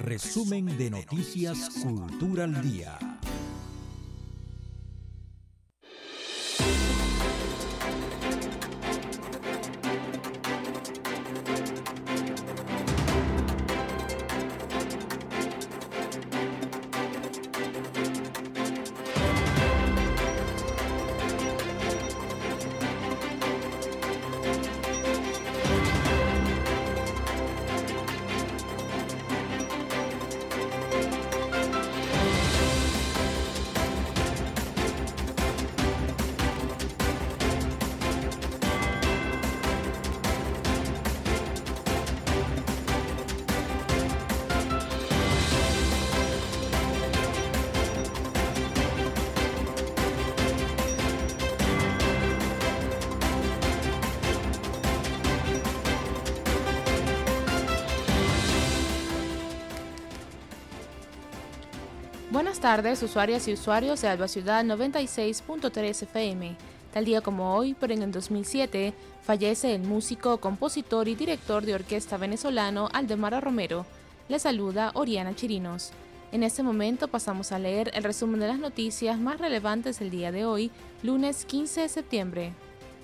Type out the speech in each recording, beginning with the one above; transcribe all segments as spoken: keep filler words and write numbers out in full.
Resumen de Noticias Cultura al Día. Buenas tardes, usuarias y usuarios de Alba Ciudad noventa y seis punto tres F M. Tal día como hoy, pero en el dos mil siete, fallece el músico, compositor y director de orquesta venezolano Aldemaro Romero. Le saluda Oriana Chirinos. En este momento pasamos a leer el resumen de las noticias más relevantes del día de hoy, lunes quince de septiembre.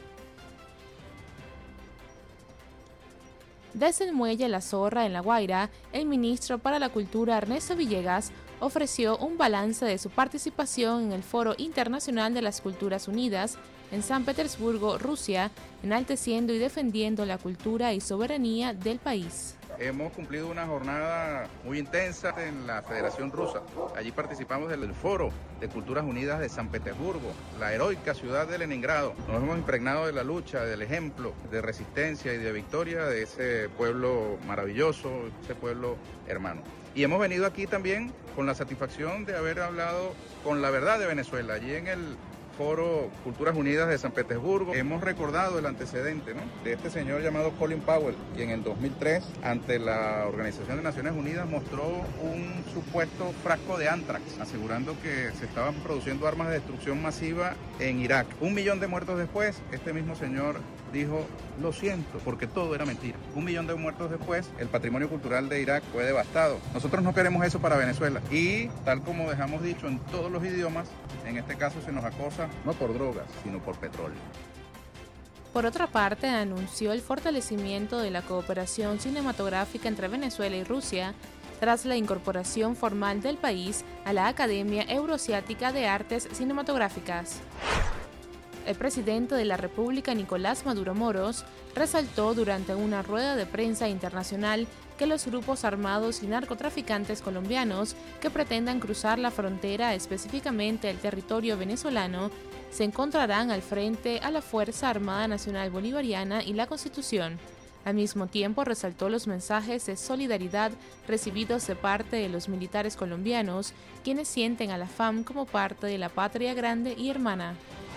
Desde el muelle La Zorra, en La Guaira, el ministro para la Cultura Ernesto Villegas ofreció un balance de su participación en el Foro Internacional de las Culturas Unidas en San Petersburgo, Rusia, enalteciendo y defendiendo la cultura y soberanía del país. Hemos cumplido una jornada muy intensa en la Federación Rusa. Allí participamos del Foro de Culturas Unidas de San Petersburgo, la heroica ciudad de Leningrado. Nos hemos impregnado de la lucha, del ejemplo de resistencia y de victoria de ese pueblo maravilloso, ese pueblo hermano. Y hemos venido aquí también con la satisfacción de haber hablado con la verdad de Venezuela. Allí en el Foro Culturas Unidas de San Petersburgo hemos recordado el antecedente, ¿no?, de este señor llamado Colin Powell, quien en dos mil tres ante la Organización de Naciones Unidas mostró un supuesto frasco de anthrax, asegurando que se estaban produciendo armas de destrucción masiva en Irak. Un millón de muertos después, este mismo señor dijo: lo siento, porque todo era mentira. Un millón de muertos después, el patrimonio cultural de Irak fue devastado. Nosotros no queremos eso para Venezuela. Y tal como dejamos dicho en todos los idiomas, en este caso se nos acosa no por drogas, sino por petróleo. Por otra parte, anunció el fortalecimiento de la cooperación cinematográfica entre Venezuela y Rusia tras la incorporación formal del país a la Academia Euroasiática de Artes Cinematográficas. El presidente de la República, Nicolás Maduro Moros, resaltó durante una rueda de prensa internacional que los grupos armados y narcotraficantes colombianos que pretendan cruzar la frontera, específicamente el territorio venezolano, se encontrarán al frente a la Fuerza Armada Nacional Bolivariana y la Constitución. Al mismo tiempo, resaltó los mensajes de solidaridad recibidos de parte de los militares colombianos, quienes sienten a la F A M como parte de la patria grande y hermana.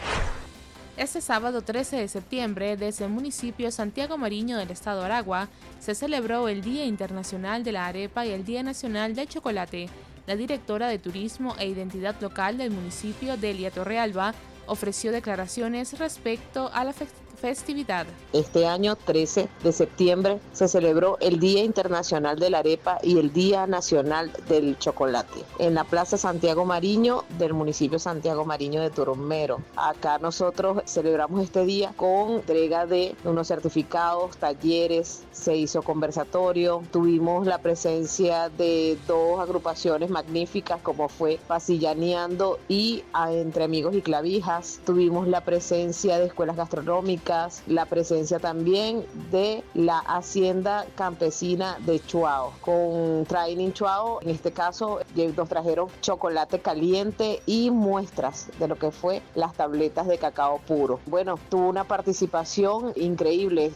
Este sábado trece de septiembre, desde el municipio Santiago Mariño del estado Aragua, se celebró el Día Internacional de la Arepa y el Día Nacional del Chocolate. La directora de Turismo e Identidad Local del municipio, Delia Torrealba, ofreció declaraciones respecto a la fe- festividad. Este año trece de septiembre se celebró el Día Internacional de la Arepa y el Día Nacional del Chocolate en la Plaza Santiago Mariño del municipio Santiago Mariño de Turmero. Acá nosotros celebramos este día con entrega de unos certificados, talleres, se hizo conversatorio, tuvimos la presencia de dos agrupaciones magníficas como fue Pasillaneando y a Entre Amigos y Clavijas, tuvimos la presencia de escuelas gastronómicas, la presencia también de la Hacienda Campesina de Chuao, con Training Chuao. En este caso nos trajeron chocolate caliente y muestras de lo que fue las tabletas de cacao puro. Bueno, tuvo una participación increíble.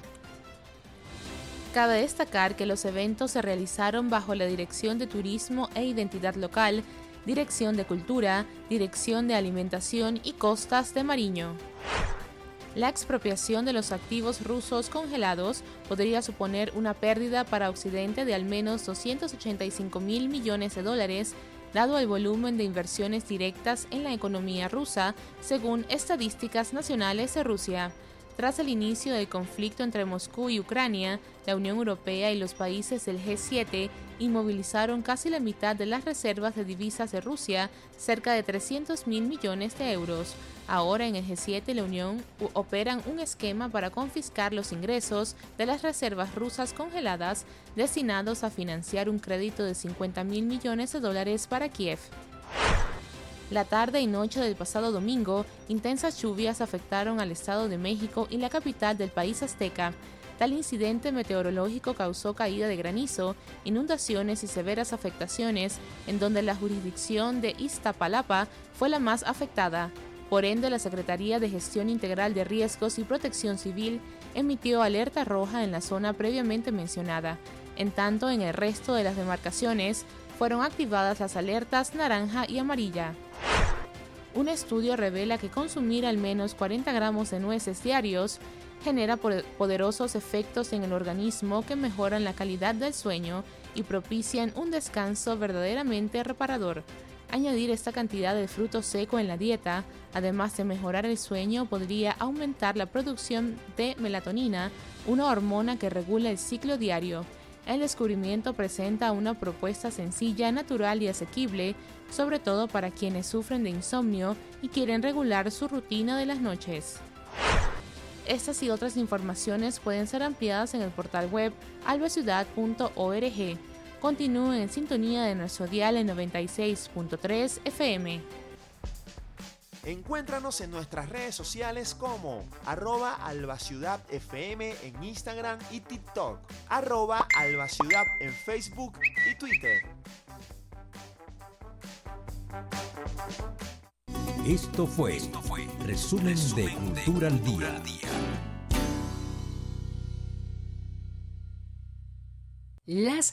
Cabe destacar que los eventos se realizaron bajo la Dirección de Turismo e Identidad Local, Dirección de Cultura, Dirección de Alimentación y Costas de Mariño. La expropiación de los activos rusos congelados podría suponer una pérdida para Occidente de al menos doscientos ochenta y cinco mil millones de dólares, dado el volumen de inversiones directas en la economía rusa, según estadísticas nacionales de Rusia. Tras el inicio del conflicto entre Moscú y Ucrania, la Unión Europea y los países del G siete inmovilizaron casi la mitad de las reservas de divisas de Rusia, cerca de trescientos mil millones de euros. Ahora en el G siete y la Unión operan un esquema para confiscar los ingresos de las reservas rusas congeladas destinados a financiar un crédito de cincuenta mil millones de dólares para Kiev. La tarde y noche del pasado domingo, intensas lluvias afectaron al Estado de México y la capital del país azteca. Tal incidente meteorológico causó caída de granizo, inundaciones y severas afectaciones, en donde la jurisdicción de Iztapalapa fue la más afectada. Por ende, la Secretaría de Gestión Integral de Riesgos y Protección Civil emitió alerta roja en la zona previamente mencionada. En tanto, en el resto de las demarcaciones fueron activadas las alertas naranja y amarilla. Un estudio revela que consumir al menos cuarenta gramos de nueces diarios genera poderosos efectos en el organismo que mejoran la calidad del sueño y propician un descanso verdaderamente reparador. Añadir esta cantidad de fruto seco en la dieta, además de mejorar el sueño, podría aumentar la producción de melatonina, una hormona que regula el ciclo diario. El descubrimiento presenta una propuesta sencilla, natural y asequible, sobre todo para quienes sufren de insomnio y quieren regular su rutina de las noches. Estas y otras informaciones pueden ser ampliadas en el portal web albaciudad punto org. Continúen en sintonía de nuestro dial en noventa y seis punto tres F M. Encuéntranos en nuestras redes sociales como arroba albaciudadfm en Instagram y TikTok, arroba albaciudad en Facebook y Twitter. Esto fue, Esto fue Resumen, Resumen de Cultura al Día. Las